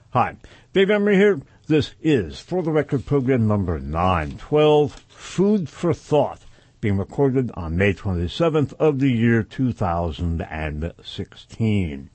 Hi, Dave Emery here. This is For the Record program number 912, Food for Thought, being recorded on May 27th of the year 2016.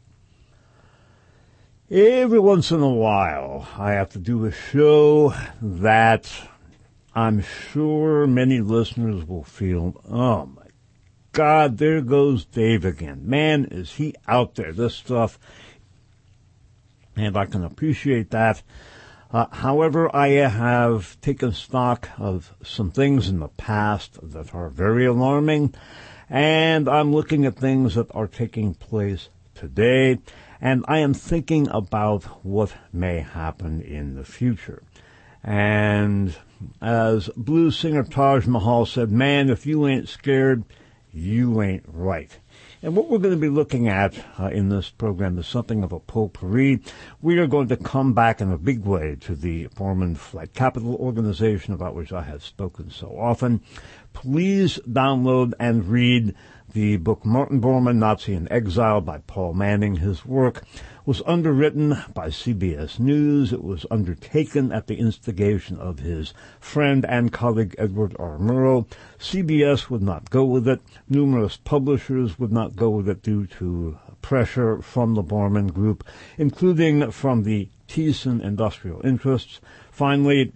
Every once in a while, I have to do a show that I'm sure many listeners will feel, oh my God, there goes Dave again. Man, is he out there, this stuff. And I can appreciate that. However, I have taken stock of some things in the past that are very alarming, and I'm looking at things that are taking place today, and I am thinking about what may happen in the future. And as blues singer Taj Mahal said, man, if you ain't scared, you ain't right. And what we're going to be looking at in this program is something of a potpourri. We are going to come back in a big way to the Borman Flight Capital organization about which I have spoken so often. Please download and read the book Martin Bormann, Nazi in Exile by Paul Manning. His work was underwritten by CBS News. It was undertaken at the instigation of his friend and colleague Edward R. Murrow. CBS would not go with it. Numerous publishers would not go with it due to pressure from the Bormann Group, including from the Thiessen industrial interests. Finally,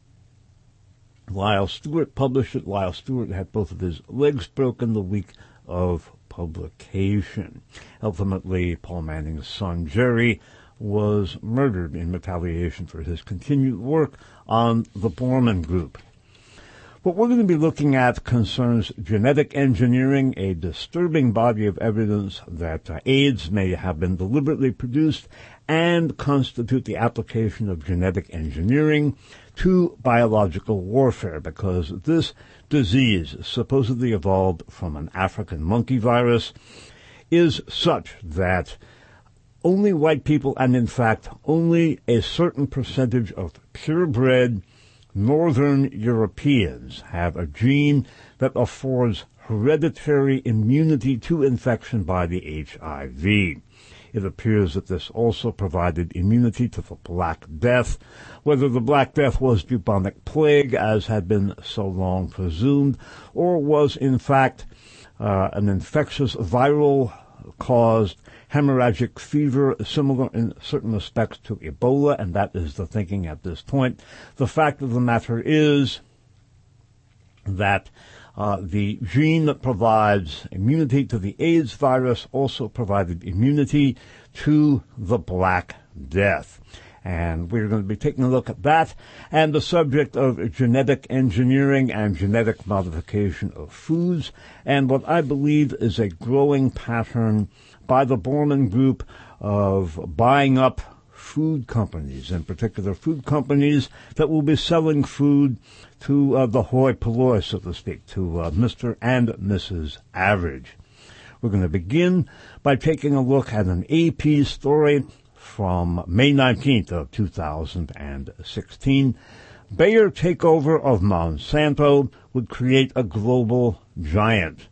Lyle Stewart published it. Lyle Stewart had both of his legs broken the week of publication. Ultimately, Paul Manning's son, Jerry, was murdered in retaliation for his continued work on the Bormann Group. What we're going to be looking at concerns genetic engineering, a disturbing body of evidence that AIDS may have been deliberately produced and constitute the application of genetic engineering to biological warfare, because this disease, supposedly evolved from an African monkey virus, is such that only white people, and in fact only a certain percentage of purebred Northern Europeans, have a gene that affords hereditary immunity to infection by the HIV. It appears that this also provided immunity to the Black Death. Whether the Black Death was bubonic plague, as had been so long presumed, or was in fact an infectious viral-caused hemorrhagic fever, similar in certain respects to Ebola, and that is the thinking at this point. The fact of the matter is that the gene that provides immunity to the AIDS virus also provided immunity to the Black Death. And we're going to be taking a look at that and the subject of genetic engineering and genetic modification of foods, and what I believe is a growing pattern by the Bormann Group of buying up food companies, in particular food companies that will be selling food to the hoi polloi, so to speak, to Mr. and Mrs. Average. We're going to begin by taking a look at an AP story from May 19th of 2016. Bayer takeover of Monsanto would create a global giant.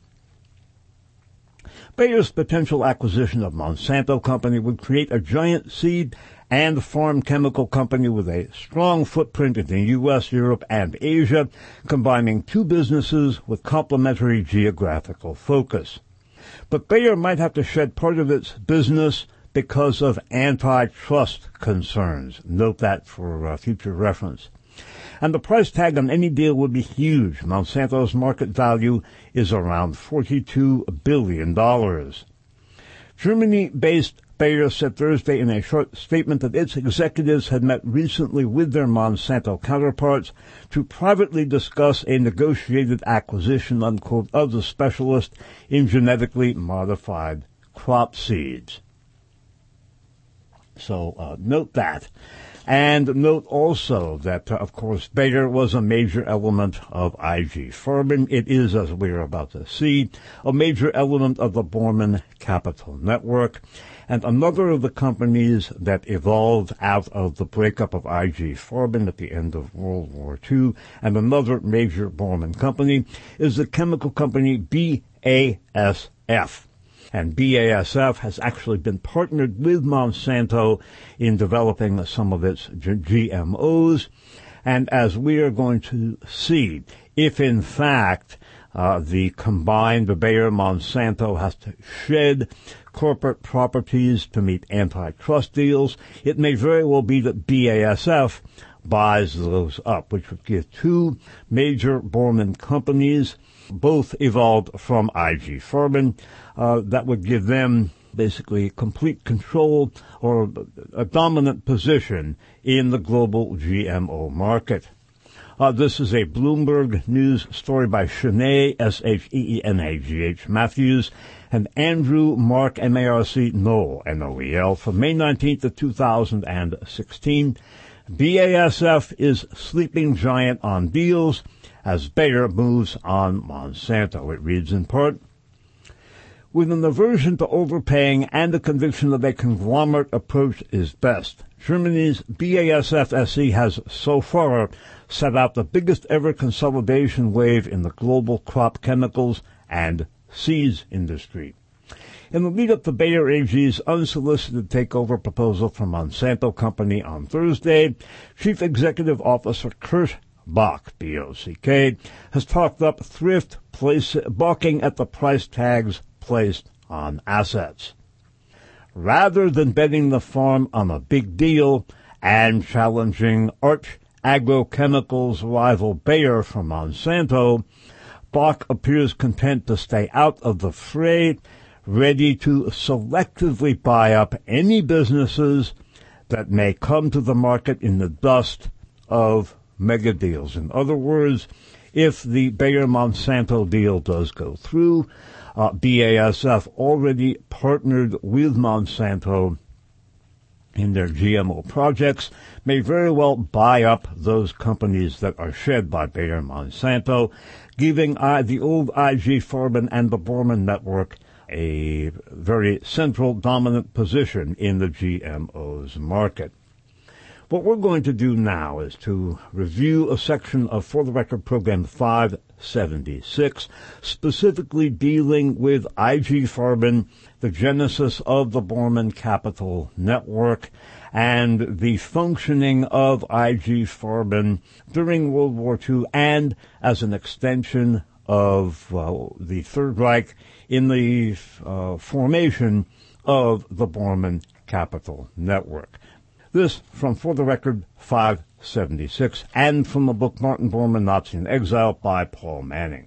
Bayer's potential acquisition of Monsanto Company would create a giant seed and farm chemical company with a strong footprint in the U.S., Europe, and Asia, combining two businesses with complementary geographical focus. But Bayer might have to shed part of its business because of antitrust concerns. Note that for future reference. And the price tag on any deal would be huge. Monsanto's market value is around $42 billion. Germany-based Bayer said Thursday in a short statement that its executives had met recently with their Monsanto counterparts to privately discuss a negotiated acquisition, unquote, of the specialist in genetically modified crop seeds. So note that. And note also that, of course, Bayer was a major element of IG Farben. It is, as we are about to see, a major element of the Bormann Capital Network. And another of the companies that evolved out of the breakup of IG Farben at the end of World War II, and another major Bormann company, is the chemical company BASF. And BASF has actually been partnered with Monsanto in developing some of its GMOs. And as we are going to see, if in fact the Bayer-Monsanto has to shed corporate properties to meet antitrust deals, it may very well be that BASF buys those up, which would give two major Bormann companies, both evolved from IG Farben, that would give them basically complete control or a dominant position in the global GMO market. This is a Bloomberg News story by Sheenagh, Sheenagh Matthews, and Andrew Mark Marc Noel, Noel, from May 19th of 2016. BASF is sleeping giant on deals as Bayer moves on Monsanto. It reads in part, with an aversion to overpaying and the conviction that a conglomerate approach is best, Germany's BASF SE has so far set out the biggest ever consolidation wave in the global crop chemicals and seeds industry. In the lead-up to Bayer AG's unsolicited takeover proposal from Monsanto Company on Thursday, Chief Executive Officer Kurt Bock, B-O-C-K, has talked up thrift, balking at the price tags placed on assets. Rather than betting the farm on a big deal and challenging arch agrochemicals rival Bayer from Monsanto, Bock appears content to stay out of the fray, ready to selectively buy up any businesses that may come to the market in the dust of mega deals. In other words, if the Bayer-Monsanto deal does go through, BASF already partnered with Monsanto in their GMO projects, may very well buy up those companies that are shed by Bayer-Monsanto, giving the old IG Farben and the Bormann network a very central dominant position in the GMOs market. What we're going to do now is to review a section of For the Record Program 576, specifically dealing with IG Farben, the genesis of the Bormann Capital Network, and the functioning of IG Farben during World War II and as an extension of the Third Reich in the formation of the Bormann Capital Network. This from For the Record 576 and from the book Martin Bormann, Nazi in Exile by Paul Manning.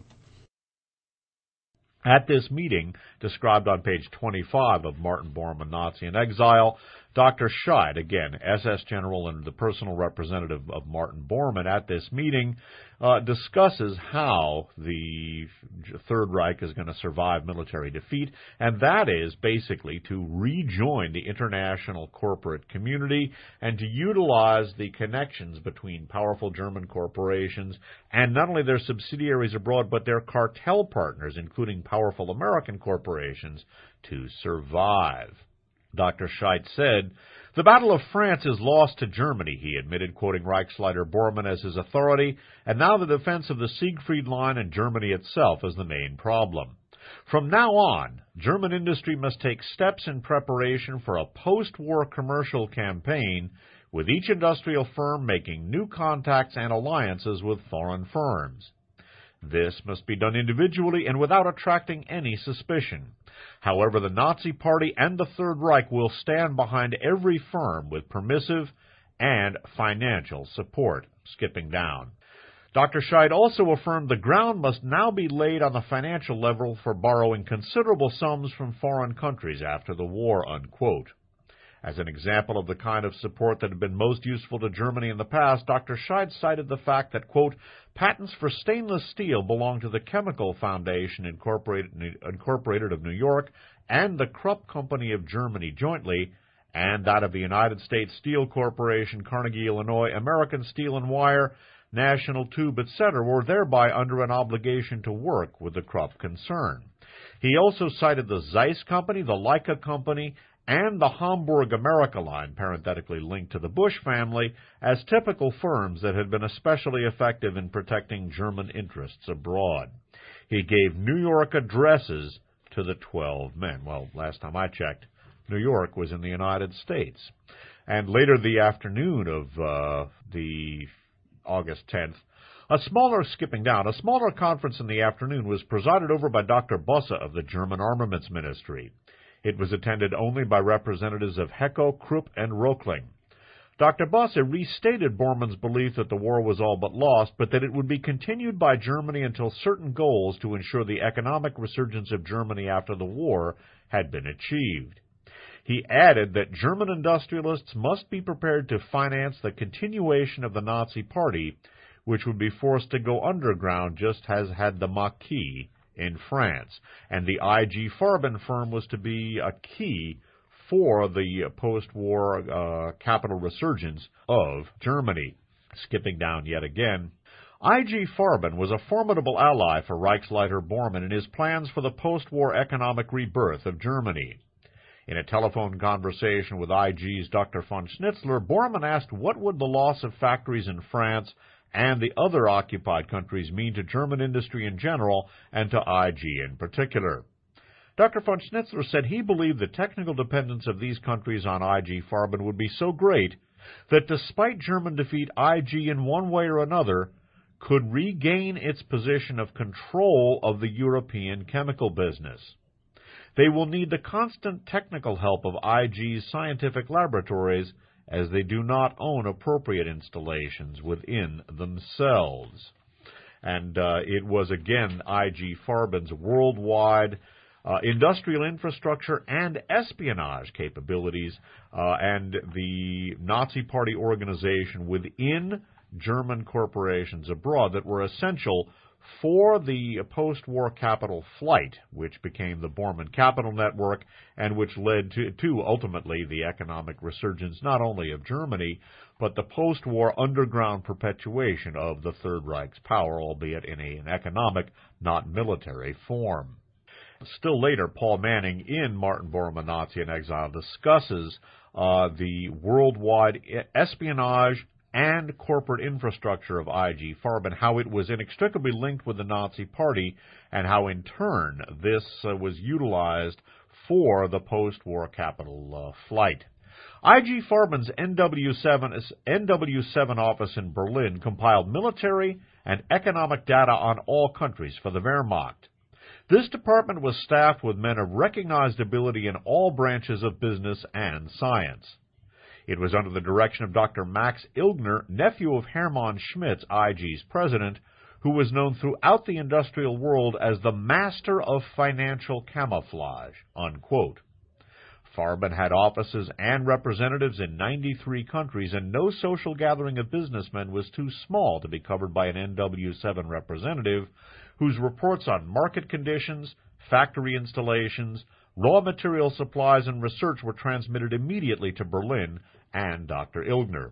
At this meeting, described on page 25 of Martin Bormann, Nazi in Exile, Dr. Scheid, again, SS General and the personal representative of Martin Bormann at this meeting, discusses how the Third Reich is going to survive military defeat, and that is basically to rejoin the international corporate community and to utilize the connections between powerful German corporations and not only their subsidiaries abroad, but their cartel partners, including powerful American corporations, to survive. Dr. Scheid said, "The Battle of France is lost to Germany," he admitted, quoting Reichsleiter Bormann as his authority, "and now the defense of the Siegfried Line and Germany itself is the main problem. From now on, German industry must take steps in preparation for a post-war commercial campaign, with each industrial firm making new contacts and alliances with foreign firms. This must be done individually and without attracting any suspicion. However, the Nazi Party and the Third Reich will stand behind every firm with permissive and financial support." Skipping down. Dr. Scheid also affirmed the ground must now be laid on the financial level for borrowing considerable sums from foreign countries after the war, unquote. As an example of the kind of support that had been most useful to Germany in the past, Dr. Scheid cited the fact that, quote, "patents for stainless steel belong to the Chemical Foundation Incorporated of New York and the Krupp Company of Germany jointly, and that of the United States Steel Corporation, Carnegie, Illinois, American Steel and Wire, National Tube, etc., were thereby under an obligation to work with the Krupp concern." He also cited the Zeiss Company, the Leica Company, and the Hamburg America Line, parenthetically linked to the Bush family, as typical firms that had been especially effective in protecting German interests abroad. He gave New York addresses to the 12 men. Well, last time I checked, New York was in the United States. And later the afternoon of the August 10th, a smaller conference in the afternoon was presided over by Dr. Bosse of the German Armaments Ministry. It was attended only by representatives of Hecko, Krupp, and Röchling. Dr. Bosse restated Bormann's belief that the war was all but lost, but that it would be continued by Germany until certain goals to ensure the economic resurgence of Germany after the war had been achieved. He added that German industrialists must be prepared to finance the continuation of the Nazi Party, which would be forced to go underground just as had the Maquis in France, and the I.G. Farben firm was to be a key for the post-war capital resurgence of Germany. Skipping down yet again, I.G. Farben was a formidable ally for Reichsleiter Bormann in his plans for the post-war economic rebirth of Germany. In a telephone conversation with I.G.'s Dr. von Schnitzler, Bormann asked what would the loss of factories in France and the other occupied countries mean to German industry in general and to IG in particular. Dr. von Schnitzler said he believed the technical dependence of these countries on IG Farben would be so great that despite German defeat, IG in one way or another could regain its position of control of the European chemical business. They will need the constant technical help of IG's scientific laboratories, as they do not own appropriate installations within themselves. And it was, again, I.G. Farben's worldwide industrial infrastructure and espionage capabilities and the Nazi Party organization within German corporations abroad that were essential for the post-war capital flight, which became the Bormann Capital Network and which led to ultimately the economic resurgence not only of Germany, but the post-war underground perpetuation of the Third Reich's power, albeit in an economic, not military form. Still later, Paul Manning, in Martin Bormann, Nazi in Exile, discusses the worldwide espionage and corporate infrastructure of I.G. Farben, how it was inextricably linked with the Nazi Party, and how in turn this was utilized for the post-war capital flight. I.G. Farben's NW7 office in Berlin compiled military and economic data on all countries for the Wehrmacht. This department was staffed with men of recognized ability in all branches of business and science. It was under the direction of Dr. Max Ilgner, nephew of Hermann Schmitz, IG's president, who was known throughout the industrial world as the master of financial camouflage, unquote. Farben had offices and representatives in 93 countries, and no social gathering of businessmen was too small to be covered by an NW7 representative whose reports on market conditions, factory installations, raw material supplies, and research were transmitted immediately to Berlin and Dr. Ilgner.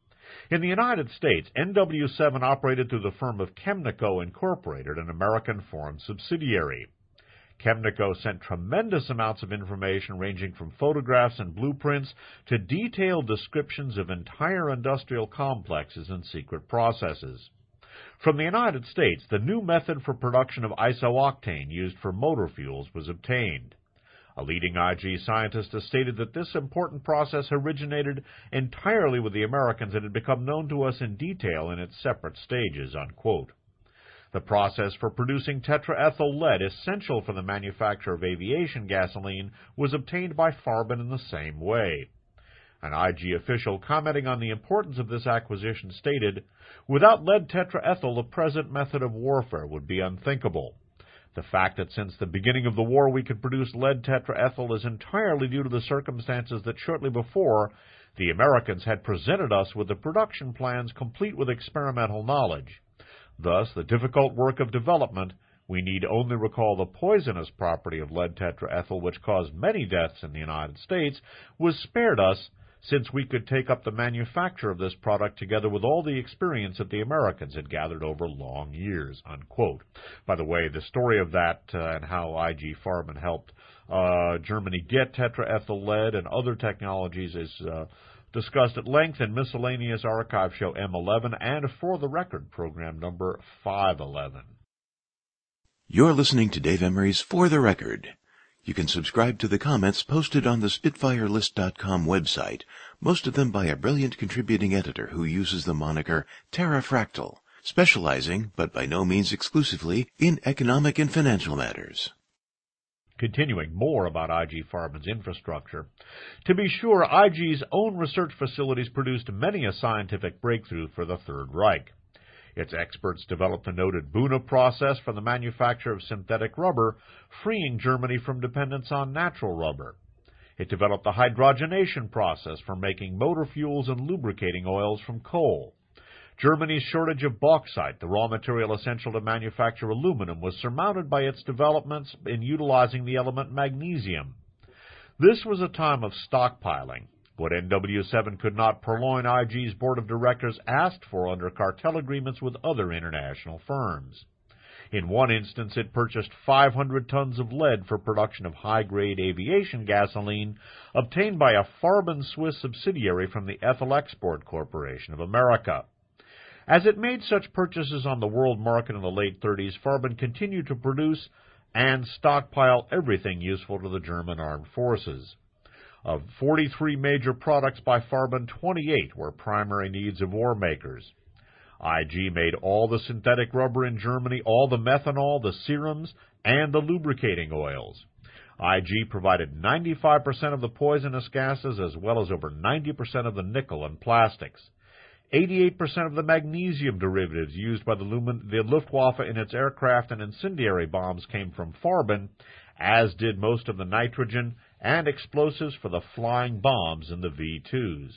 In the United States, NW7 operated through the firm of Chemnico Incorporated, an American foreign subsidiary. Chemnico sent tremendous amounts of information ranging from photographs and blueprints to detailed descriptions of entire industrial complexes and secret processes. From the United States, the new method for production of isooctane used for motor fuels was obtained. A leading IG scientist has stated that this important process originated entirely with the Americans and had become known to us in detail in its separate stages, unquote. The process for producing tetraethyl lead, essential for the manufacture of aviation gasoline, was obtained by Farben in the same way. An IG official commenting on the importance of this acquisition stated, "Without lead tetraethyl, the present method of warfare would be unthinkable. The fact that since the beginning of the war we could produce lead tetraethyl is entirely due to the circumstances that shortly before, the Americans had presented us with the production plans complete with experimental knowledge. Thus, the difficult work of development, we need only recall the poisonous property of lead tetraethyl, which caused many deaths in the United States, was spared us, since we could take up the manufacture of this product together with all the experience that the Americans had gathered over long years," unquote. By the way, the story of that and how I.G. Farben helped Germany get tetraethyl lead and other technologies is discussed at length in Miscellaneous Archive Show M11 and For the Record program number 511. You're listening to Dave Emery's For the Record. You can subscribe to the comments posted on the SpitfireList.com website, most of them by a brilliant contributing editor who uses the moniker Terrafractal, specializing, but by no means exclusively, in economic and financial matters. Continuing more about IG Farben's infrastructure. To be sure, IG's own research facilities produced many a scientific breakthrough for the Third Reich. Its experts developed the noted Buna process for the manufacture of synthetic rubber, freeing Germany from dependence on natural rubber. It developed the hydrogenation process for making motor fuels and lubricating oils from coal. Germany's shortage of bauxite, the raw material essential to manufacture aluminum, was surmounted by its developments in utilizing the element magnesium. This was a time of stockpiling. What NW7 could not purloin, IG's board of directors asked for under cartel agreements with other international firms. In one instance, it purchased 500 tons of lead for production of high-grade aviation gasoline obtained by a Farben Swiss subsidiary from the Ethyl Export Corporation of America. As it made such purchases on the world market in the late 30s, Farben continued to produce and stockpile everything useful to the German armed forces. Of 43 major products by Farben, 28 were primary needs of war makers. IG made all the synthetic rubber in Germany, all the methanol, the serums, and the lubricating oils. IG provided 95% of the poisonous gases as well as over 90% of the nickel and plastics. 88% of the magnesium derivatives used by the Luftwaffe in its aircraft and incendiary bombs came from Farben, as did most of the nitrogen and explosives for the flying bombs in the V-2s.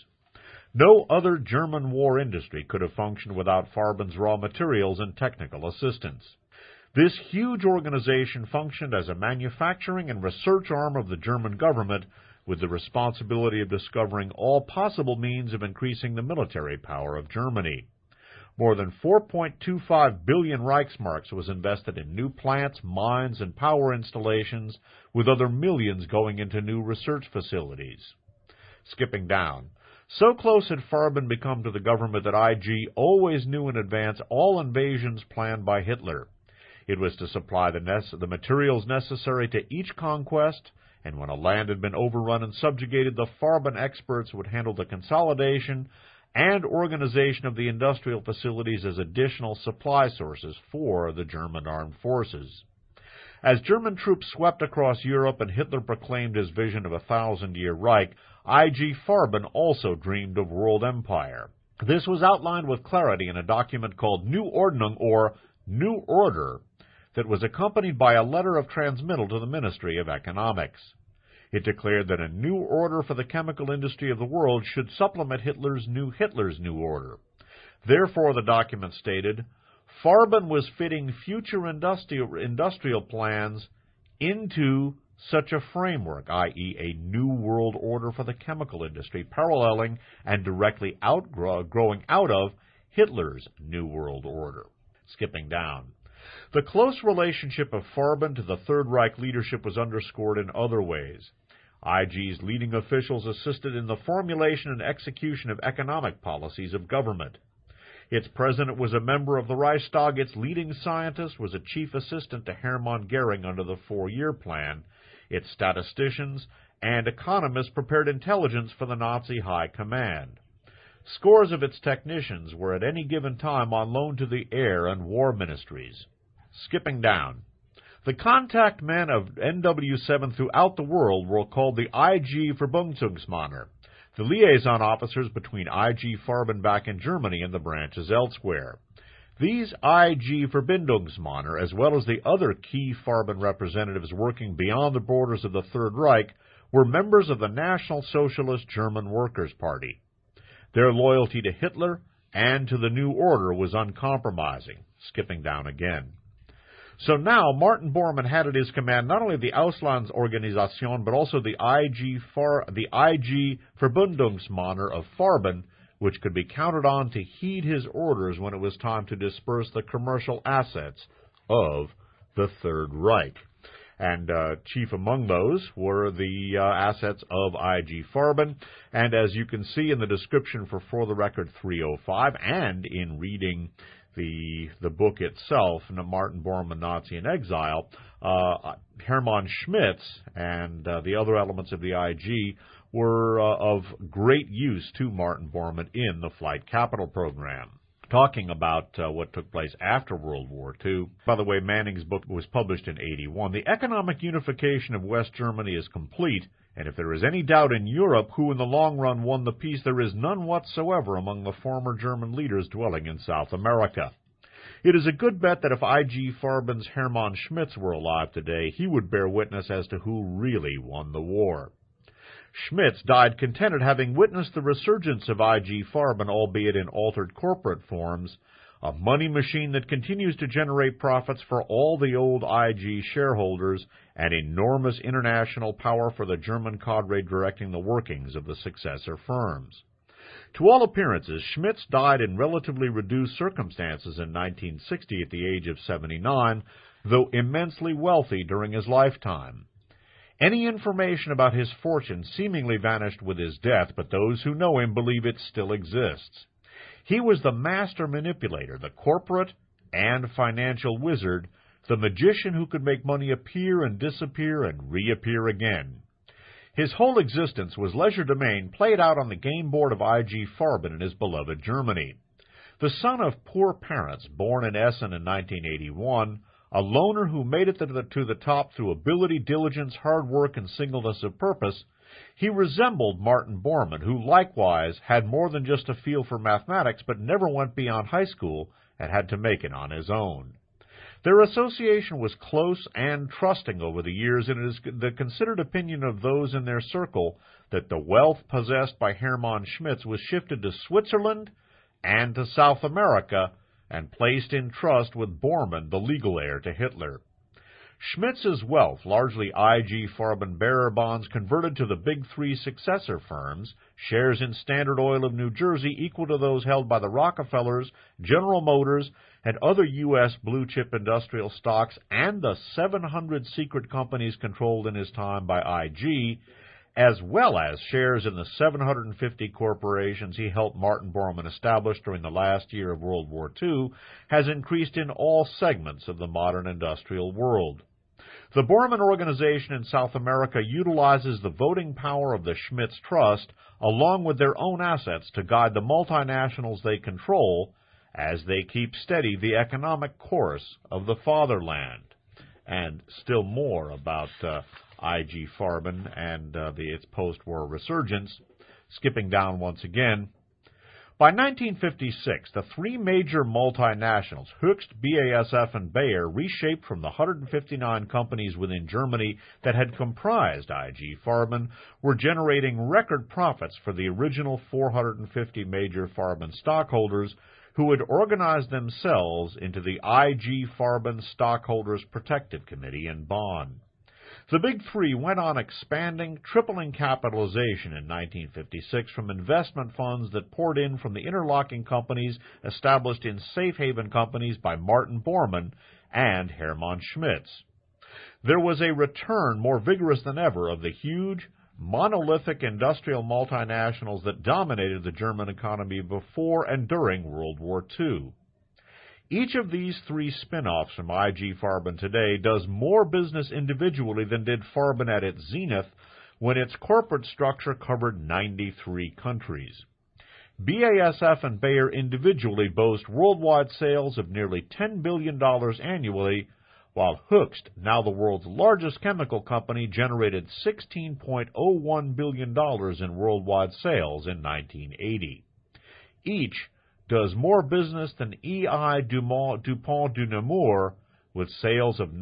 No other German war industry could have functioned without Farben's raw materials and technical assistance. This huge organization functioned as a manufacturing and research arm of the German government, with the responsibility of discovering all possible means of increasing the military power of Germany. More than 4.25 billion Reichsmarks was invested in new plants, mines, and power installations, with other millions going into new research facilities. Skipping down. So close had Farben become to the government that IG always knew in advance all invasions planned by Hitler. It was to supply the materials necessary to each conquest, and when a land had been overrun and subjugated, the Farben experts would handle the consolidation and organization of the industrial facilities as additional supply sources for the German armed forces. As German troops swept across Europe and Hitler proclaimed his vision of a 1,000-year Reich, IG Farben also dreamed of world empire. This was outlined with clarity in a document called New Ordnung, or New Order, that was accompanied by a letter of transmittal to the Ministry of Economics. It declared that a new order for the chemical industry of the world should supplement Hitler's new order. Therefore, the document stated, Farben was fitting future industrial plans into such a framework, i.e. a new world order for the chemical industry, paralleling and directly growing out of Hitler's new world order. Skipping down. The close relationship of Farben to the Third Reich leadership was underscored in other ways. IG's leading officials assisted in the formulation and execution of economic policies of government. Its president was a member of the Reichstag. Its leading scientist was a chief assistant to Hermann Goering under the 4-year plan. Its statisticians and economists prepared intelligence for the Nazi high command. Scores of its technicians were at any given time on loan to the Air and War Ministries. Skipping down. The contact men of NW7 throughout the world were called the IG Verbundungsmänner, the liaison officers between IG Farben back in Germany and the branches elsewhere. These IG Verbindungsmänner, as well as the other key Farben representatives working beyond the borders of the Third Reich, were members of the National Socialist German Workers' Party. Their loyalty to Hitler and to the New Order was uncompromising. Skipping down again. So now Martin Bormann had at his command not only the Auslandsorganisation, but also the IG Verbundungsmänner of Farben, which could be counted on to heed his orders when it was time to disperse the commercial assets of the Third Reich. And chief among those were the assets of IG Farben. And as you can see in the description for the Record 305 and in reading the book itself, Martin Bormann, Nazi in Exile, Hermann Schmitz and the other elements of the IG were of great use to Martin Bormann in the Flight Capital program. Talking about what took place after World War II. By the way, Manning's book was published in 1981. The economic unification of West Germany is complete, and if there is any doubt in Europe who in the long run won the peace, there is none whatsoever among the former German leaders dwelling in South America. It is a good bet that if I.G. Farben's Hermann Schmitz were alive today, he would bear witness as to who really won the war. Schmitz died contented, having witnessed the resurgence of I.G. Farben, albeit in altered corporate forms, a money machine that continues to generate profits for all the old I.G. shareholders, and enormous international power for the German cadre directing the workings of the successor firms. To all appearances, Schmitz died in relatively reduced circumstances in 1960 at the age of 79, though immensely wealthy during his lifetime. Any information about his fortune seemingly vanished with his death, but those who know him believe it still exists. He was the master manipulator, the corporate and financial wizard, the magician who could make money appear and disappear and reappear again. His whole existence was legerdemain played out on the game board of I.G. Farben in his beloved Germany. The son of poor parents, born in Essen in 1981, a loner who made it to the top through ability, diligence, hard work, and singleness of purpose, he resembled Martin Bormann, who likewise had more than just a feel for mathematics, but never went beyond high school and had to make it on his own. Their association was close and trusting over the years, and it is the considered opinion of those in their circle that the wealth possessed by Hermann Schmitz was shifted to Switzerland and to South America, and placed in trust with Bormann, the legal heir to Hitler. Schmitz's wealth, largely I.G. Farben bearer bonds converted to the big three successor firms, shares in Standard Oil of New Jersey equal to those held by the Rockefellers, General Motors, and other U.S. blue-chip industrial stocks, and the 700 secret companies controlled in his time by I.G., as well as shares in the 750 corporations he helped Martin Bormann establish during the last year of World War II, has increased in all segments of the modern industrial world. The Bormann organization in South America utilizes the voting power of the Schmitz Trust along with their own assets to guide the multinationals they control as they keep steady the economic course of the fatherland. And still more about I.G. Farben and its post-war resurgence. Skipping down once again. By 1956, the three major multinationals, Höchst, BASF, and Bayer, reshaped from the 159 companies within Germany that had comprised I.G. Farben, were generating record profits for the original 450 major Farben stockholders, who had organized themselves into the I.G. Farben Stockholders Protective Committee in Bonn. The Big Three went on expanding, tripling capitalization in 1956 from investment funds that poured in from the interlocking companies established in safe haven companies by Martin Bormann and Hermann Schmitz. There was a return more vigorous than ever of the huge, monolithic industrial multinationals that dominated the German economy before and during World War II. Each of these three spin-offs from I.G. Farben today does more business individually than did Farben at its zenith when its corporate structure covered 93 countries. BASF and Bayer individually boast worldwide sales of nearly $10 billion annually, while Höchst, now the world's largest chemical company, generated $16.01 billion in worldwide sales in 1980. Each does more business than E.I. DuPont de Nemours, with sales of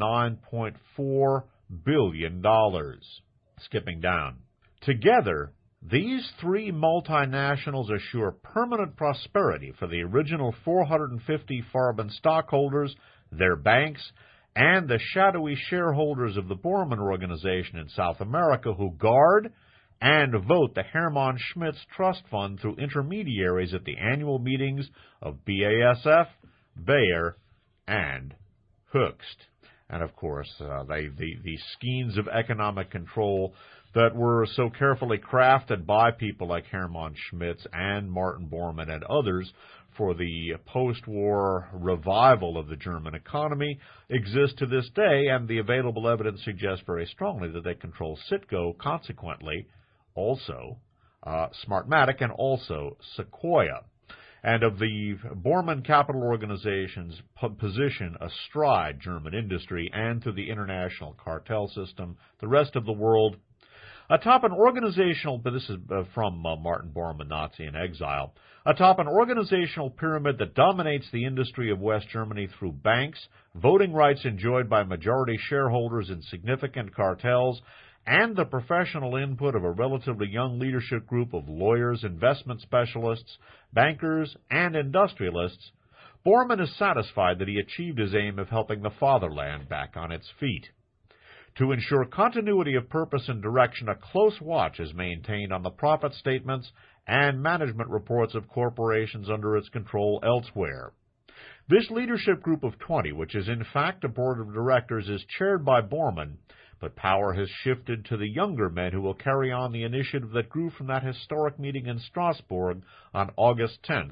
$9.4 billion. Skipping down. Together, these three multinationals assure permanent prosperity for the original 450 Farben stockholders, their banks, and the shadowy shareholders of the Bormann organization in South America who guard and vote the Hermann Schmitz Trust Fund through intermediaries at the annual meetings of BASF, Bayer, and Höchst. And, of course, the schemes of economic control that were so carefully crafted by people like Hermann Schmitz and Martin Bormann and others for the post-war revival of the German economy exist to this day, and the available evidence suggests very strongly that they control Citgo, consequently, also Smartmatic, and also Sequoia. And of the Bormann Capital Organization's position astride German industry and to the international cartel system, the rest of the world, atop an organizational, but this is from Martin Bormann, Nazi in Exile, atop an organizational pyramid that dominates the industry of West Germany through banks, voting rights enjoyed by majority shareholders in significant cartels, and the professional input of a relatively young leadership group of lawyers, investment specialists, bankers, and industrialists, Bormann is satisfied that he achieved his aim of helping the fatherland back on its feet. To ensure continuity of purpose and direction, a close watch is maintained on the profit statements and management reports of corporations under its control elsewhere. This leadership group of 20, which is in fact a board of directors, is chaired by Bormann, but power has shifted to the younger men who will carry on the initiative that grew from that historic meeting in Strasbourg on August 10,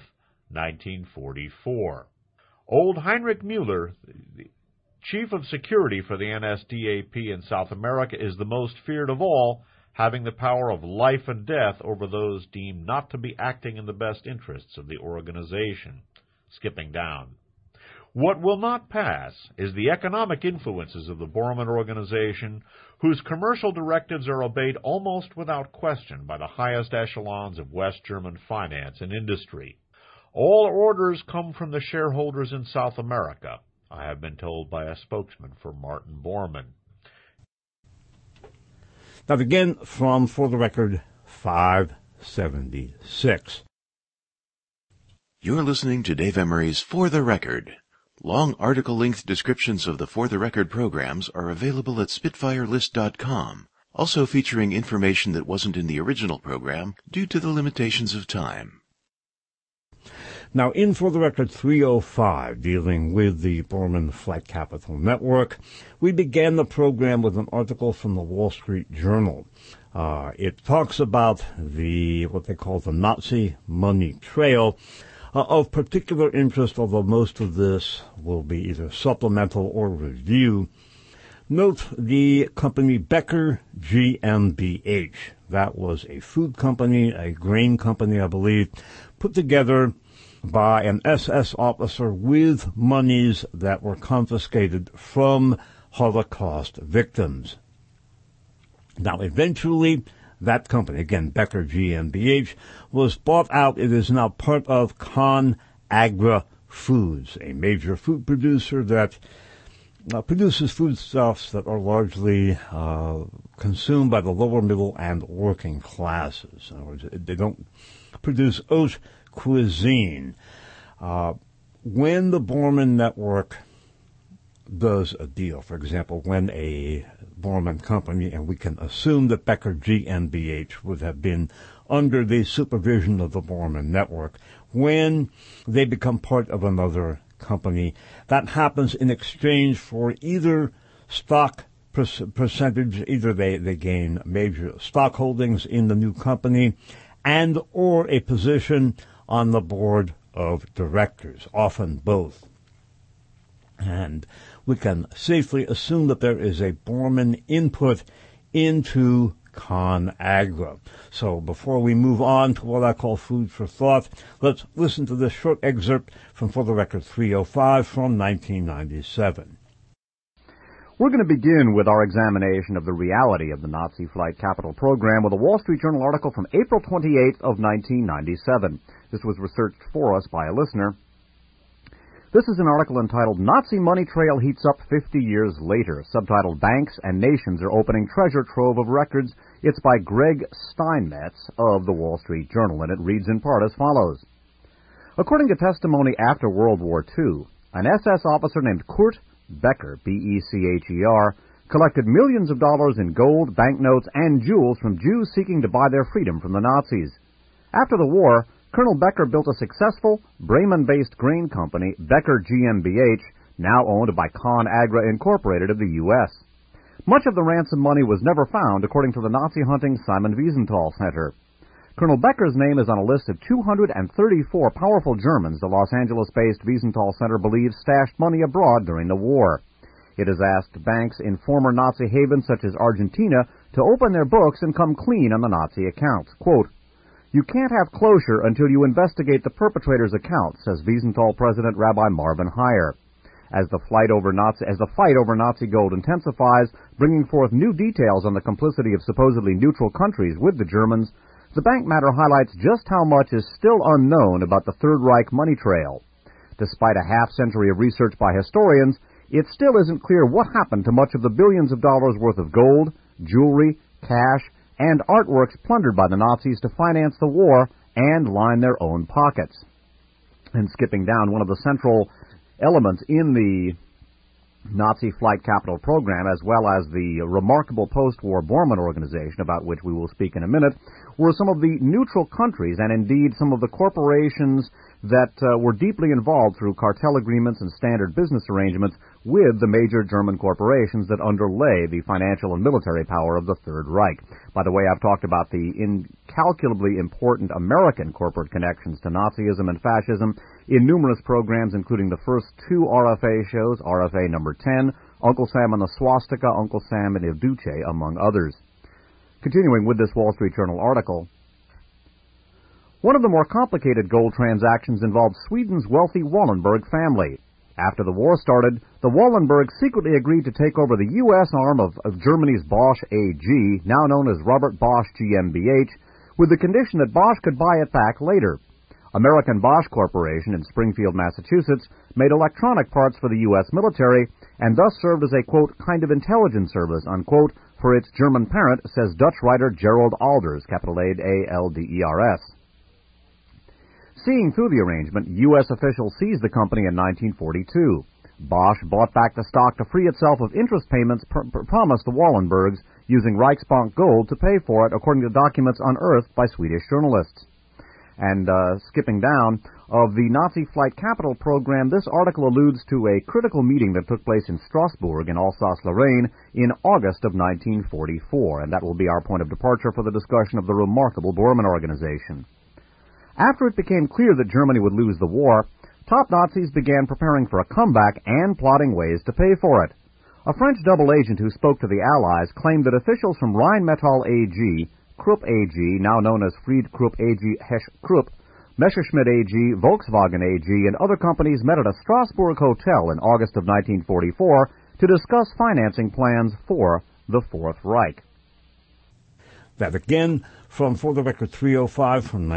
1944. Old Heinrich Müller, Chief of Security for the NSDAP in South America, is the most feared of all, having the power of life and death over those deemed not to be acting in the best interests of the organization. Skipping down. What will not pass is the economic influences of the Bormann organization, whose commercial directives are obeyed almost without question by the highest echelons of West German finance and industry. All orders come from the shareholders in South America, I have been told by a spokesman for Martin Bormann. Now again from, for the record, 576. You're listening to Dave Emery's For the Record. Long article-length descriptions of the For the Record programs are available at SpitfireList.com, also featuring information that wasn't in the original program due to the limitations of time. Now, in For the Record 305, dealing with the Bormann Flight Capital Network, we began the program with an article from the Wall Street Journal. It talks about what they call the Nazi money trail. Of particular interest, although most of this will be either supplemental or review, note the company Becker GmbH. That was a food company, a grain company, I believe, put together by an SS officer with monies that were confiscated from Holocaust victims. Now, eventually, that company, again, Becker GmbH, was bought out. It is now part of ConAgra Foods, a major food producer that produces foodstuffs that are largely consumed by the lower middle and working classes. In other words, they don't produce haute cuisine. When the Bormann Network does a deal, for example, when a Bormann company, and we can assume that Becker GmbH would have been under the supervision of the Bormann Network, when they become part of another company, that happens in exchange for either stock percentage, either they gain major stock holdings in the new company, and or a position on the board of directors, often both. And we can safely assume that there is a Bormann input into ConAgra. So before we move on to what I call food for thought, let's listen to this short excerpt from For the Record 305 from 1997. We're going to begin with our examination of the reality of the Nazi flight capital program with a Wall Street Journal article from April 28th of 1997. This was researched for us by a listener. This is an article entitled Nazi Money Trail Heats Up 50 Years Later, subtitled Banks and Nations Are Opening Treasure Trove of Records. It's by Greg Steinmetz of the Wall Street Journal, and it reads in part as follows. According to testimony after World War II, an SS officer named Kurt Becker, B-E-C-H-E-R, collected millions of dollars in gold, banknotes, and jewels from Jews seeking to buy their freedom from the Nazis. After the war, Colonel Becker built a successful Bremen-based grain company, Becker GmbH, now owned by ConAgra Incorporated of the U.S. Much of the ransom money was never found, according to the Nazi-hunting Simon Wiesenthal Center. Colonel Becker's name is on a list of 234 powerful Germans the Los Angeles-based Wiesenthal Center believes stashed money abroad during the war. It has asked banks in former Nazi havens such as Argentina to open their books and come clean on the Nazi accounts. Quote, "You can't have closure until you investigate the perpetrator's account," says Wiesenthal President Rabbi Marvin Heyer. As the fight over Nazi gold intensifies, bringing forth new details on the complicity of supposedly neutral countries with the Germans, the bank matter highlights just how much is still unknown about the Third Reich money trail. Despite a half-century of research by historians, it still isn't clear what happened to much of the billions of dollars worth of gold, jewelry, cash, and artworks plundered by the Nazis to finance the war and line their own pockets. And skipping down, one of the central elements in the Nazi flight capital program, as well as the remarkable post-war Bormann organization, about which we will speak in a minute, were some of the neutral countries and indeed some of the corporations that were deeply involved through cartel agreements and standard business arrangements with the major German corporations that underlay the financial and military power of the Third Reich. By the way, I've talked about the incalculably important American corporate connections to Nazism and fascism in numerous programs, including the first two RFA shows, RFA number 10, Uncle Sam and the Swastika, Uncle Sam and Il Duce, among others. Continuing with this Wall Street Journal article, one of the more complicated gold transactions involved Sweden's wealthy Wallenberg family. After the war started, the Wallenbergs secretly agreed to take over the U.S. arm of Germany's Bosch AG, now known as Robert Bosch GmbH, with the condition that Bosch could buy it back later. American Bosch Corporation in Springfield, Massachusetts, made electronic parts for the U.S. military and thus served as a, quote, kind of intelligence service, unquote, for its German parent, says Dutch writer Gerald Alders, capital A-L-D-E-R-S. Seeing through the arrangement, U.S. officials seized the company in 1942. Bosch bought back the stock to free itself of interest payments promised the Wallenbergs, using Reichsbank gold to pay for it, according to documents unearthed by Swedish journalists. And skipping down, of the Nazi flight capital program, this article alludes to a critical meeting that took place in Strasbourg in Alsace-Lorraine in August of 1944, and that will be our point of departure for the discussion of the remarkable Bormann organization. After it became clear that Germany would lose the war, top Nazis began preparing for a comeback and plotting ways to pay for it. A French double agent who spoke to the Allies claimed that officials from Rheinmetall AG, Krupp AG, now known as Fried Krupp AG Hesch Krupp, Messerschmitt AG, Volkswagen AG, and other companies met at a Strasbourg hotel in August of 1944 to discuss financing plans for the Fourth Reich. That again from For the Record 305 from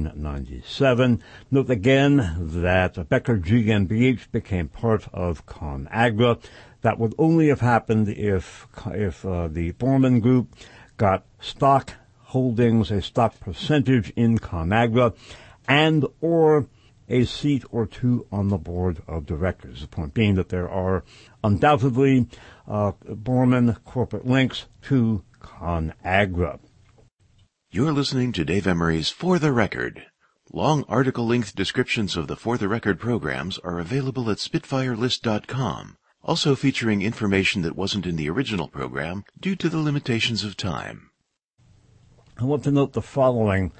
1997. Note again that Becker GmbH became part of ConAgra. That would only have happened if the Bormann Group got stock holdings, a stock percentage in ConAgra, and or a seat or two on the board of directors. The point being that there are undoubtedly Bormann corporate links to ConAgra. You're listening to Dave Emery's For the Record. Long article-length descriptions of the For the Record programs are available at SpitfireList.com, also featuring information that wasn't in the original program due to the limitations of time. I want to note the following.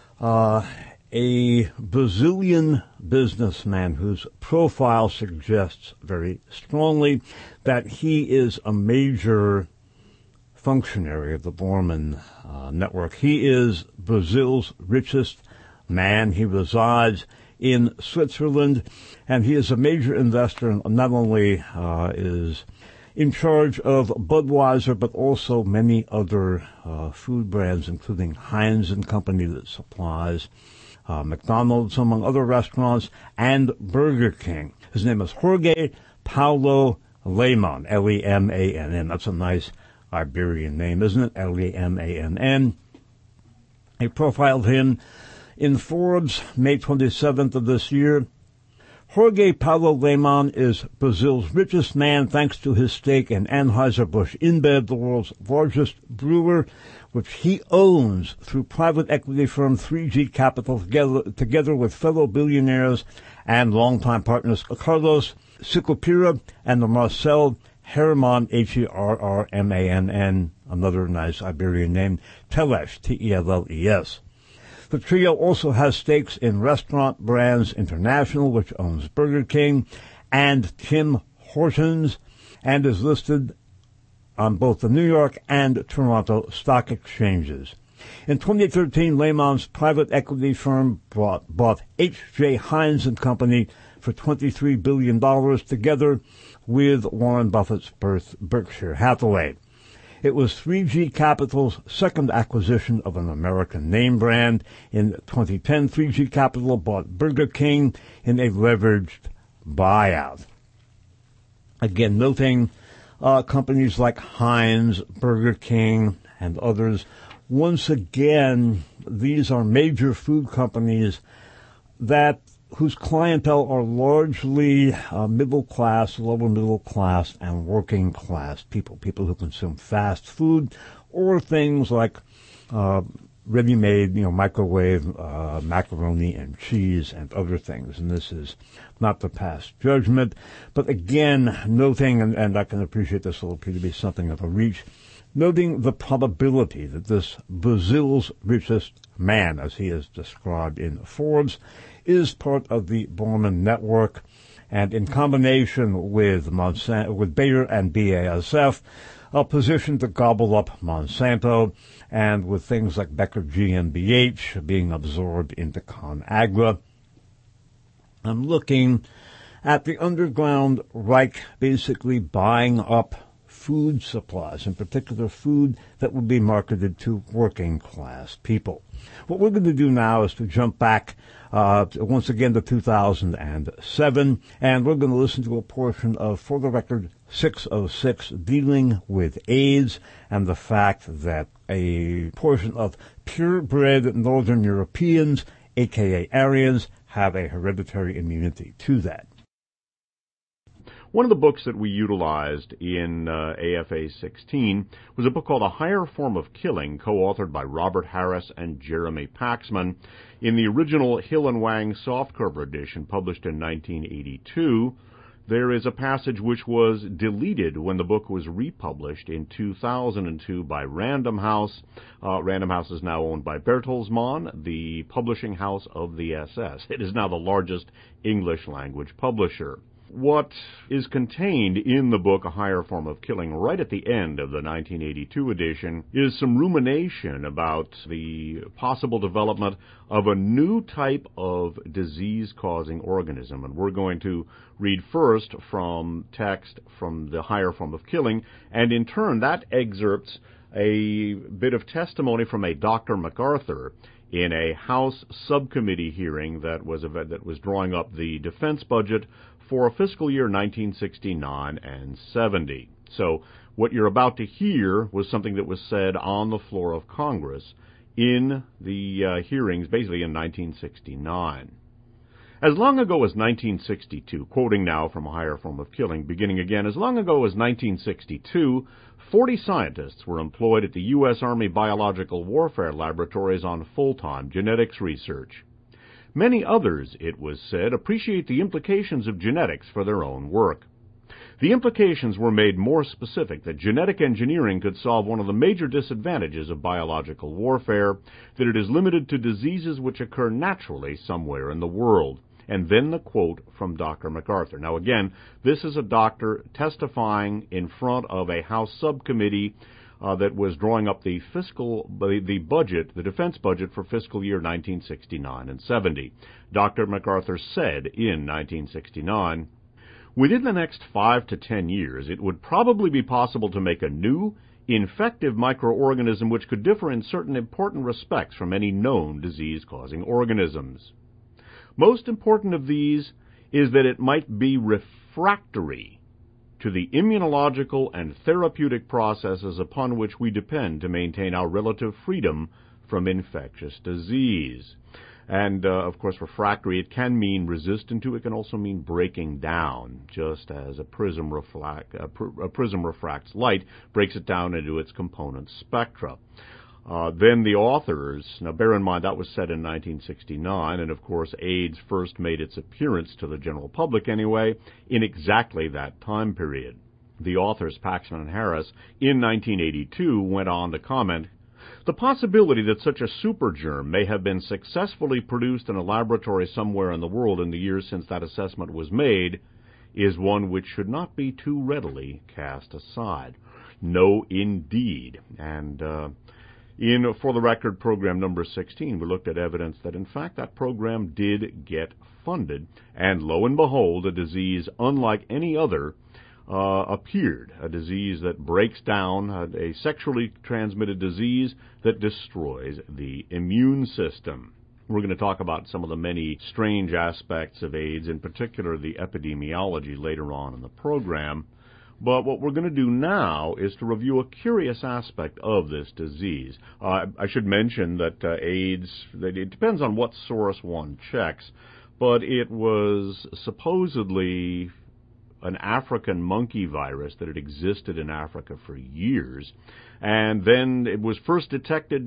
A Brazilian businessman whose profile suggests very strongly that he is a major functionary of the Bormann network. He is Brazil's richest man. He resides in Switzerland, and he is a major investor, not only is in charge of Budweiser, but also many other food brands, including Heinz & Company that supplies McDonald's, among other restaurants, and Burger King. His name is Jorge Paulo Lemann, L-E-M-A-N-N. That's a nice Iberian name, isn't it? Lemann. I profiled him in Forbes, May 27th of this year. Jorge Paulo Lemann is Brazil's richest man thanks to his stake in Anheuser-Busch InBev, the world's largest brewer, which he owns through private equity firm 3G Capital, together with fellow billionaires and longtime partners Carlos Sicupira and the Marcel Hermann, Herrmann, another nice Iberian name, Telles, Telles. The trio also has stakes in Restaurant Brands International, which owns Burger King, and Tim Hortons, and is listed on both the New York and Toronto stock exchanges. In 2013, Lehman's private equity firm bought H.J. Heinz & Company for $23 billion, together with Warren Buffett's Berkshire Hathaway. It was 3G Capital's second acquisition of an American name brand. In 2010, 3G Capital bought Burger King in a leveraged buyout. Again, noting companies like Heinz, Burger King, and others. Once again, these are major food companies whose clientele are largely middle class, lower middle class, and working class people who consume fast food or things like ready-made, microwave macaroni and cheese and other things. And this is not to pass judgment, but again, noting, and I can appreciate this will appear to be something of a reach, noting the probability that this Brazil's richest man, as he is described in Forbes, is part of the Borman network, and in combination with Bayer and BASF, positioned to gobble up Monsanto, and with things like Becker GmbH being absorbed into ConAgra. I'm looking at the underground Reich basically buying up food supplies, in particular food that will be marketed to working class people. What we're going to do now is to jump back once again to 2007, and we're going to listen to a portion of, for the record, 606, dealing with AIDS and the fact that a portion of purebred Northern Europeans, aka Aryans, have a hereditary immunity to that. One of the books that we utilized in AFA 16 was a book called A Higher Form of Killing, co-authored by Robert Harris and Jeremy Paxman. In the original Hill and Wang softcover edition, published in 1982, there is a passage which was deleted when the book was republished in 2002 by Random House. Random House is now owned by Bertelsmann, the publishing house of the SS. It is now the largest English-language publisher. What is contained in the book A Higher Form of Killing right at the end of the 1982 edition is some rumination about the possible development of a new type of disease-causing organism. And we're going to read first from text from The Higher Form of Killing, and in turn that excerpts a bit of testimony from a Dr. MacArthur in a House subcommittee hearing that was drawing up the defense budget for fiscal year 1969 and 70. So what you're about to hear was something that was said on the floor of Congress in the hearings, basically in 1969. As long ago as 1962, quoting now from A Higher Form of Killing, beginning again, as long ago as 1962, 40 scientists were employed at the U.S. Army Biological Warfare Laboratories on full-time genetics research. Many others, it was said, appreciate the implications of genetics for their own work. The implications were made more specific that genetic engineering could solve one of the major disadvantages of biological warfare, that it is limited to diseases which occur naturally somewhere in the world. And then the quote from Dr. MacArthur. Now again, this is a doctor testifying in front of a House subcommittee that was drawing up the defense budget for fiscal year 1969 and 70. Dr. MacArthur said in 1969, "Within the next 5 to 10 years, it would probably be possible to make a new, infective microorganism which could differ in certain important respects from any known disease-causing organisms. Most important of these is that it might be refractory to the immunological and therapeutic processes upon which we depend to maintain our relative freedom from infectious disease." And, of course, refractory, it can mean resistant to, it can also mean breaking down, just as a prism refracts light, breaks it down into its component spectra. Then the authors, now bear in mind that was said in 1969, and of course AIDS first made its appearance to the general public anyway, in exactly that time period. the authors Paxman and Harris, in 1982 went on to comment, "The possibility that such a supergerm may have been successfully produced in a laboratory somewhere in the world in the years since that assessment was made is one which should not be too readily cast aside." No, indeed. And in For the Record program number 16, we looked at evidence that, in fact, that program did get funded, and lo and behold, a disease unlike any other appeared, a disease that breaks down, a sexually transmitted disease that destroys the immune system. We're going to talk about some of the many strange aspects of AIDS, in particular the epidemiology, later on in the program. But what we're going to do now is to review a curious aspect of this disease. I should mention that AIDS, it depends on what source one checks, but it was supposedly an African monkey virus that had existed in Africa for years, and then it was first detected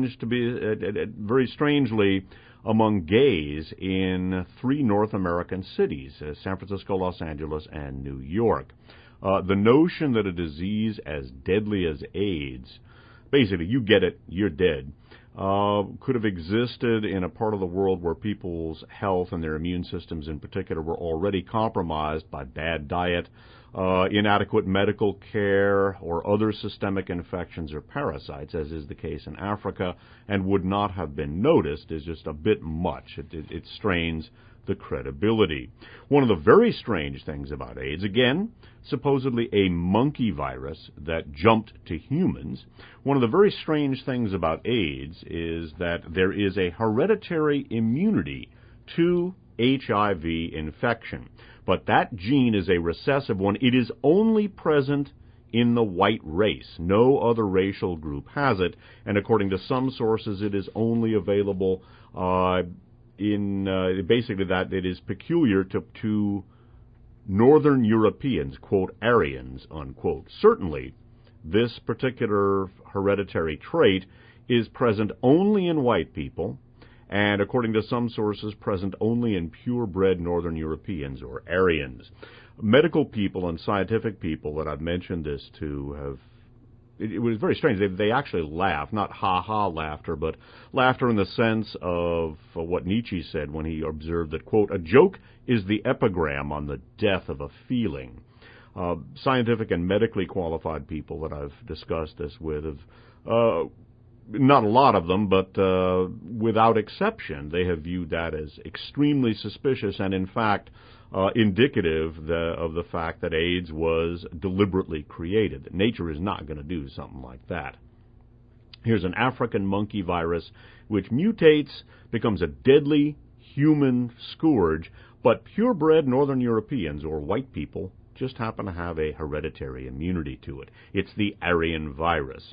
very strangely among gays in 3 North American cities, San Francisco, Los Angeles, and New York. The notion that a disease as deadly as AIDS, basically you get it, you're dead, could have existed in a part of the world where people's health and their immune systems in particular were already compromised by bad diet, inadequate medical care, or other systemic infections or parasites, as is the case in Africa, and would not have been noticed, is just a bit much. It strains the credibility. One of the very strange things about AIDS, again, supposedly a monkey virus that jumped to humans, one of the very strange things about AIDS is that there is a hereditary immunity to HIV infection. But that gene is a recessive one. It is only present in the white race. No other racial group has it, and according to some sources, it is only available basically that it is peculiar to Northern Europeans, quote, Aryans, unquote. Certainly, this particular hereditary trait is present only in white people, and according to some sources, present only in purebred Northern Europeans, or Aryans. Medical people and scientific people that I've mentioned this to have, it was very strange. They actually laughed, not ha-ha laughter, but laughter in the sense of what Nietzsche said when he observed that, quote, "A joke is the epigram on the death of a feeling." Scientific and medically qualified people that I've discussed this with have, not a lot of them, but without exception, they have viewed that as extremely suspicious and, in fact, indicative of the fact that AIDS was deliberately created, that nature is not going to do something like that. Here's an African monkey virus which mutates, becomes a deadly human scourge, but purebred Northern Europeans, or white people, just happen to have a hereditary immunity to it. It's the Aryan virus.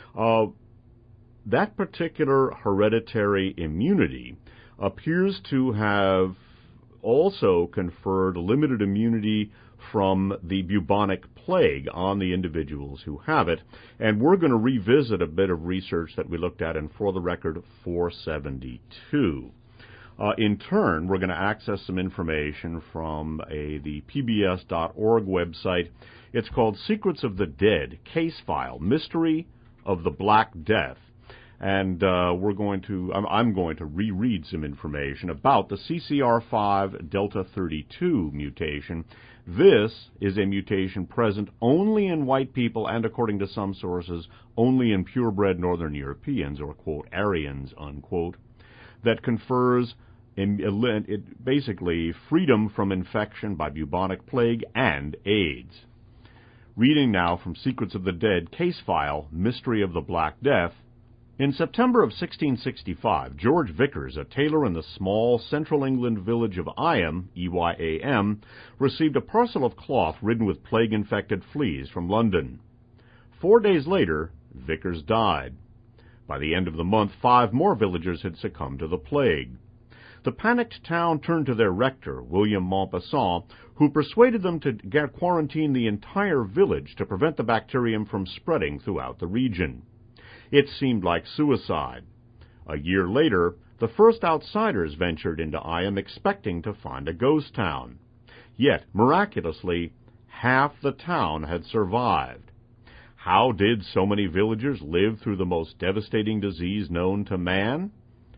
That particular hereditary immunity appears to have also conferred limited immunity from the bubonic plague on the individuals who have it, and we're going to revisit a bit of research that we looked at in For the Record 472. In turn, we're going to access some information from the PBS.org website. It's called Secrets of the Dead, Case File, Mystery of the Black Death. And I'm going to reread some information about the CCR5 Delta 32 mutation. This is a mutation present only in white people and, according to some sources, only in purebred Northern Europeans, or, quote, Aryans, unquote, that confers basically freedom from infection by bubonic plague and AIDS. Reading now from Secrets of the Dead, Case File, Mystery of the Black Death. In September of 1665, George Vickers, a tailor in the small central England village of Eyam, E-Y-A-M, received a parcel of cloth ridden with plague-infected fleas from London. 4 days later, Vickers died. By the end of the month, 5 more villagers had succumbed to the plague. The panicked town turned to their rector, William Maupassant, who persuaded them to quarantine the entire village to prevent the bacterium from spreading throughout the region. It seemed like suicide. A year later, the first outsiders ventured into Eyam expecting to find a ghost town. Yet, miraculously, half the town had survived. How did so many villagers live through the most devastating disease known to man?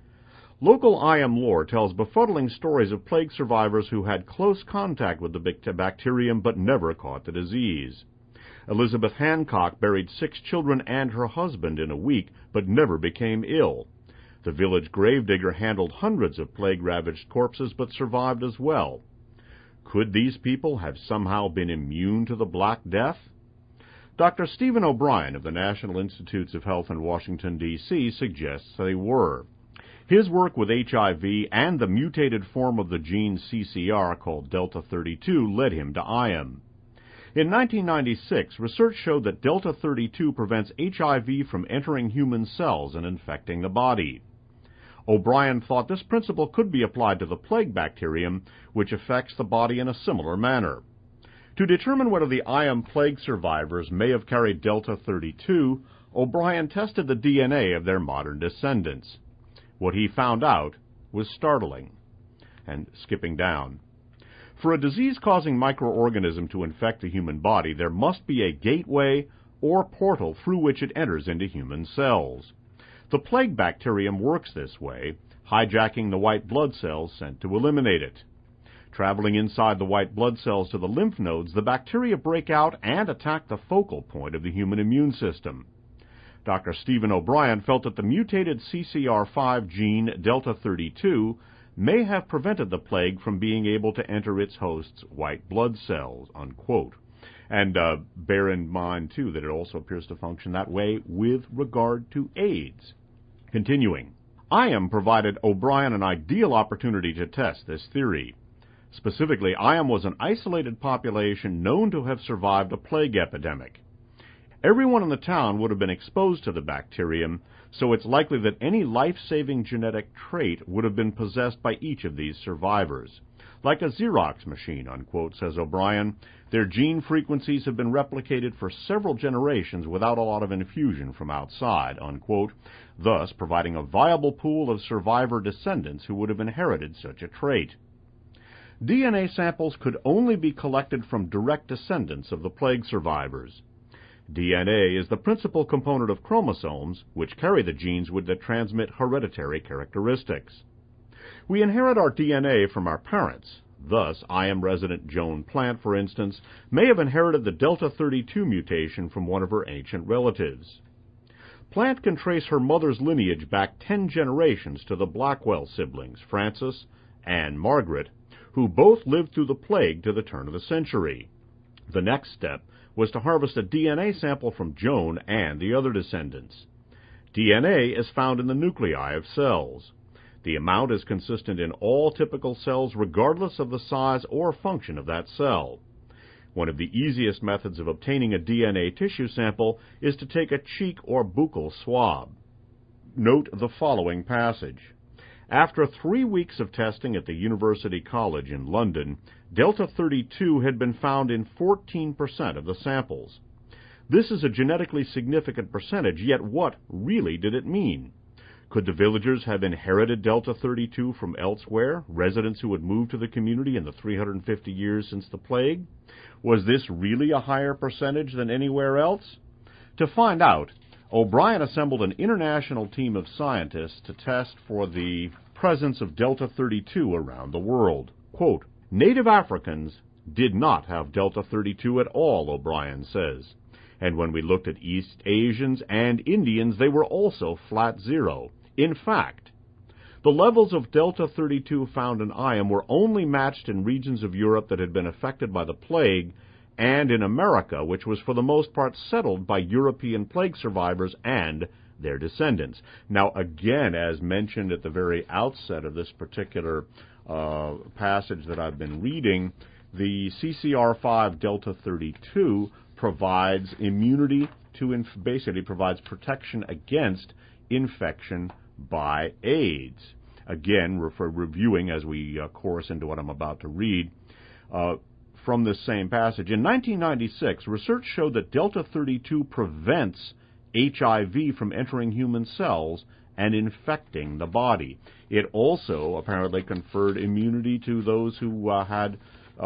Local IM lore tells befuddling stories of plague survivors who had close contact with the bacterium but never caught the disease. Elizabeth Hancock buried 6 children and her husband in a week, but never became ill. The village gravedigger handled hundreds of plague-ravaged corpses, but survived as well. Could these people have somehow been immune to the Black Death? Dr. Stephen O'Brien of the National Institutes of Health in Washington, D.C. suggests they were. His work with HIV and the mutated form of the gene CCR called Delta 32 led him to IM. In 1996, research showed that Delta 32 prevents HIV from entering human cells and infecting the body. O'Brien thought this principle could be applied to the plague bacterium, which affects the body in a similar manner. To determine whether the IM plague survivors may have carried Delta 32, O'Brien tested the DNA of their modern descendants. What he found out was startling. And skipping down. For a disease-causing microorganism to infect the human body, there must be a gateway or portal through which it enters into human cells. The plague bacterium works this way, hijacking the white blood cells sent to eliminate it. Traveling inside the white blood cells to the lymph nodes, the bacteria break out and attack the focal point of the human immune system. Dr. Stephen O'Brien felt that the mutated CCR5 gene, Delta 32, may have prevented the plague from being able to enter its host's white blood cells, unquote. And bear in mind, too, that it also appears to function that way with regard to AIDS. Continuing, IM provided O'Brien an ideal opportunity to test this theory. Specifically, IM was an isolated population known to have survived a plague epidemic. Everyone in the town would have been exposed to the bacterium, so it's likely that any life-saving genetic trait would have been possessed by each of these survivors. Like a Xerox machine, unquote, says O'Brien, their gene frequencies have been replicated for several generations without a lot of infusion from outside, unquote, thus providing a viable pool of survivor descendants who would have inherited such a trait. DNA samples could only be collected from direct descendants of the plague survivors. DNA is the principal component of chromosomes, which carry the genes that transmit hereditary characteristics. We inherit our DNA from our parents. Thus, IM resident Joan Plant, for instance, may have inherited the Delta 32 mutation from one of her ancient relatives. Plant can trace her mother's lineage back 10 generations to the Blackwell siblings, Frances and Margaret, who both lived through the plague to the turn of the century. The next step was to harvest a DNA sample from Joan and the other descendants. DNA is found in the nuclei of cells. The amount is consistent in all typical cells regardless of the size or function of that cell. One of the easiest methods of obtaining a DNA tissue sample is to take a cheek or buccal swab. Note the following passage. After 3 weeks of testing at the University College in London, Delta 32 had been found in 14% of the samples. This is a genetically significant percentage, yet what really did it mean? Could the villagers have inherited Delta 32 from elsewhere, residents who had moved to the community in the 350 years since the plague? Was this really a higher percentage than anywhere else? To find out, O'Brien assembled an international team of scientists to test for the presence of Delta 32 around the world. Quote, Native Africans did not have Delta 32 at all, O'Brien says. And when we looked at East Asians and Indians, they were also flat zero. In fact, the levels of Delta 32 found in IM were only matched in regions of Europe that had been affected by the plague and in America, which was for the most part settled by European plague survivors and their descendants. Now, again, as mentioned at the very outset of this particular passage that I've been reading, the CCR5 Delta 32 provides immunity to, basically provides protection against infection by AIDS. Again, reviewing as we course into what I'm about to read, from this same passage. In 1996, research showed that Delta 32 prevents HIV from entering human cells and infecting the body. It also apparently conferred immunity to those who had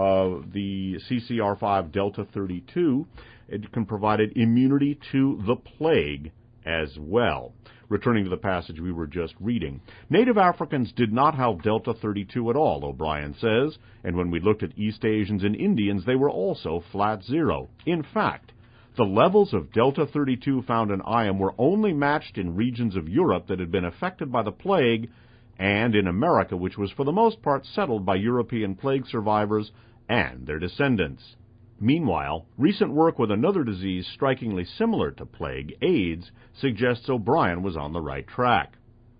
the CCR5 Delta 32. It provided immunity to the plague as well. Returning to the passage we were just reading, Native Africans did not have Delta 32 at all, O'Brien says, and when we looked at East Asians and Indians, they were also flat zero. In fact, the levels of Delta 32 found in IAM were only matched in regions of Europe that had been affected by the plague and in America, which was for the most part settled by European plague survivors and their descendants. Meanwhile, recent work with another disease strikingly similar to plague, AIDS, suggests O'Brien was on the right track.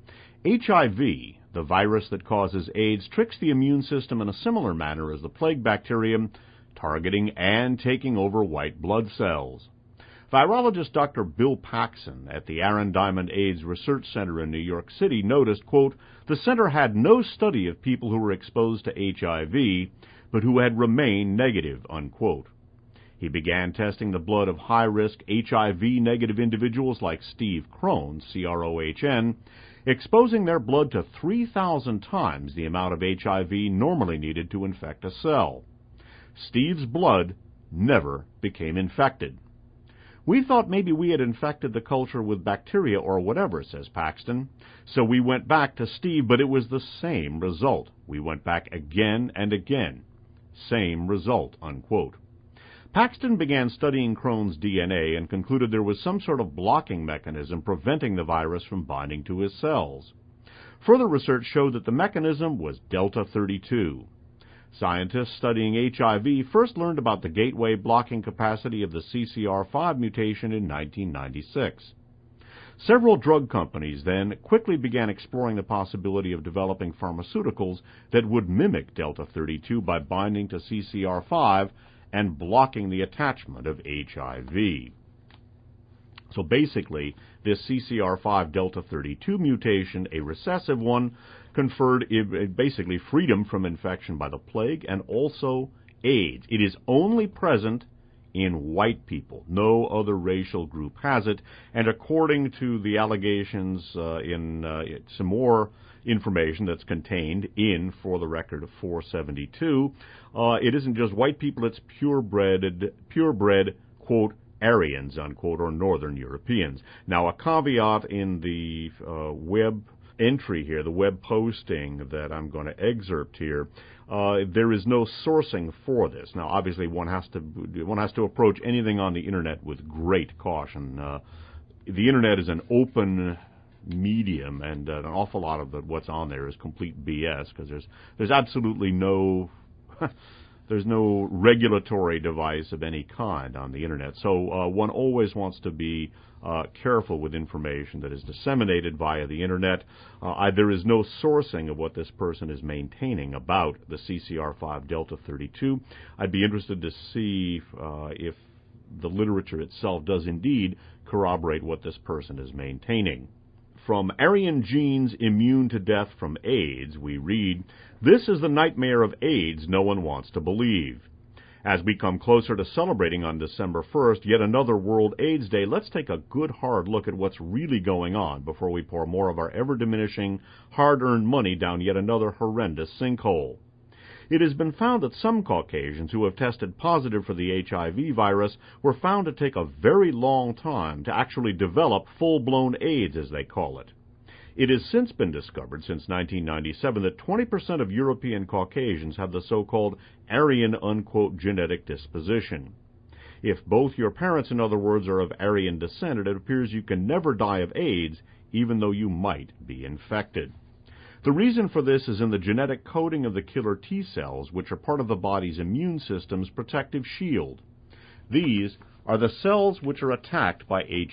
HIV, the virus that causes AIDS, tricks the immune system in a similar manner as the plague bacterium, targeting and taking over white blood cells. Virologist Dr. Bill Paxson at the Aaron Diamond AIDS Research Center in New York City noticed, quote, the center had no study of people who were exposed to HIV, but who had remained negative, unquote. He began testing the blood of high-risk HIV-negative individuals like Steve Crohn, C-R-O-H-N, exposing their blood to 3,000 times the amount of HIV normally needed to infect a cell. Steve's blood never became infected. We thought maybe we had infected the culture with bacteria or whatever, says Paxton. So we went back to Steve, but it was the same result. We went back again and again. Same result, unquote. Paxton began studying Crohn's DNA and concluded there was some sort of blocking mechanism preventing the virus from binding to his cells. Further research showed that the mechanism was Delta 32. Scientists studying HIV first learned about the gateway blocking capacity of the CCR5 mutation in 1996. Several drug companies then quickly began exploring the possibility of developing pharmaceuticals that would mimic Delta 32 by binding to CCR5 and blocking the attachment of HIV. So basically, this CCR5 Delta 32 mutation, a recessive one, conferred basically freedom from infection by the plague and also AIDS. It is only present in white people. No other racial group has it. And according to the allegations in some more information that's contained in For the Record of 472, it isn't just white people, it's purebred, quote, Aryans, unquote, or Northern Europeans. Now, a caveat in the web entry here, the web posting that I'm going to excerpt here, there is no sourcing for this. Now, obviously, one has to approach anything on the internet with great caution. The internet is an open medium, and an awful lot of what's on there is complete BS because there's absolutely no there's no regulatory device of any kind on the internet. So one always wants to be careful with information that is disseminated via the internet. There is no sourcing of what this person is maintaining about the CCR5 Delta 32. I'd be interested to see if the literature itself does indeed corroborate what this person is maintaining. From Aryan Genes Immune to Death from AIDS, we read, "This is the nightmare of AIDS no one wants to believe." As we come closer to celebrating on December 1st, yet another World AIDS Day, let's take a good hard look at what's really going on before we pour more of our ever-diminishing, hard-earned money down yet another horrendous sinkhole. It has been found that some Caucasians who have tested positive for the HIV virus were found to take a very long time to actually develop full-blown AIDS, as they call it. It has since been discovered, since 1997, that 20% of European Caucasians have the so-called Aryan, unquote, genetic disposition. If both your parents, in other words, are of Aryan descent, it appears you can never die of AIDS, even though you might be infected. The reason for this is in the genetic coding of the killer T cells, which are part of the body's immune system's protective shield. These are the cells which are attacked by the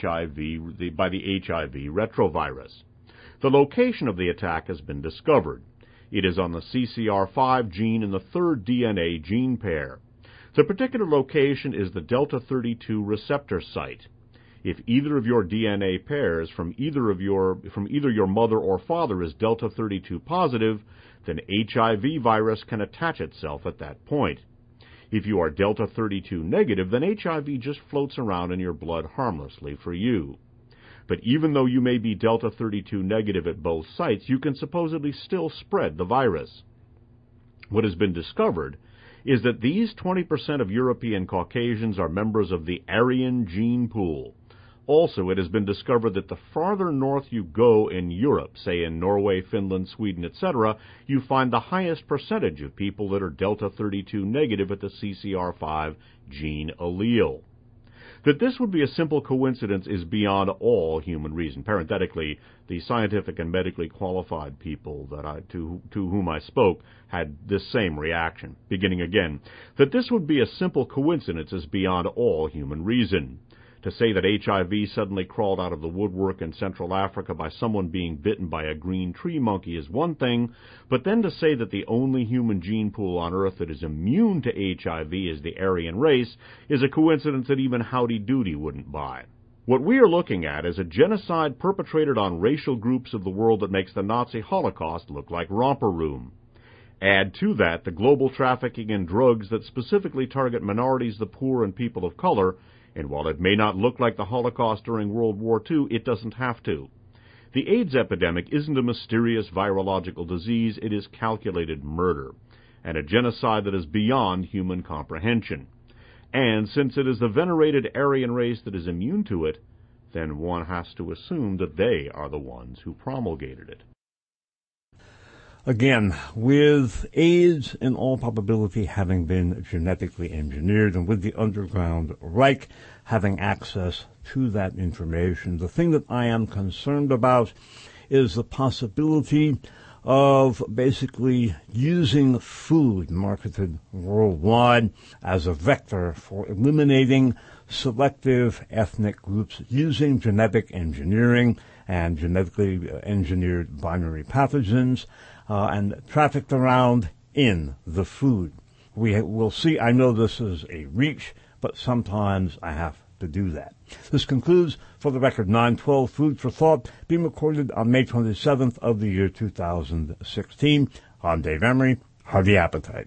HIV retrovirus. The location of the attack has been discovered. It is on the CCR5 gene in the third DNA gene pair. The particular location is the Delta 32 receptor site. If either of your DNA pairs from either your mother or father is Delta 32 positive, then HIV virus can attach itself at that point. If you are Delta 32 negative, then HIV just floats around in your blood harmlessly for you. But even though you may be Delta 32 negative at both sites, you can supposedly still spread the virus. What has been discovered is that these 20% of European Caucasians are members of the Aryan gene pool. Also, it has been discovered that the farther north you go in Europe, say in Norway, Finland, Sweden, etc., you find the highest percentage of people that are Delta 32 negative at the CCR5 gene allele. That this would be a simple coincidence is beyond all human reason. Parenthetically, the scientific and medically qualified people to whom I spoke had this same reaction. Beginning again, that this would be a simple coincidence is beyond all human reason. To say that HIV suddenly crawled out of the woodwork in Central Africa by someone being bitten by a green tree monkey is one thing, but then to say that the only human gene pool on Earth that is immune to HIV is the Aryan race is a coincidence that even Howdy Doody wouldn't buy. What we are looking at is a genocide perpetrated on racial groups of the world that makes the Nazi Holocaust look like romper room. Add to that the global trafficking in drugs that specifically target minorities, the poor, and people of color, and while it may not look like the Holocaust during World War II, it doesn't have to. The AIDS epidemic isn't a mysterious virological disease, it is calculated murder, and a genocide that is beyond human comprehension. And since it is the venerated Aryan race that is immune to it, then one has to assume that they are the ones who promulgated it. Again, with AIDS in all probability having been genetically engineered and with the underground Reich having access to that information, the thing that I am concerned about is the possibility of basically using food marketed worldwide as a vector for eliminating selective ethnic groups using genetic engineering and genetically engineered binary pathogens and trafficked around in the food. We will see. I know this is a reach, but sometimes I have to do that. This concludes, for the record, 912 Food for Thought, being recorded on May 27th of the year 2016. I'm Dave Emery. Hearty appetite.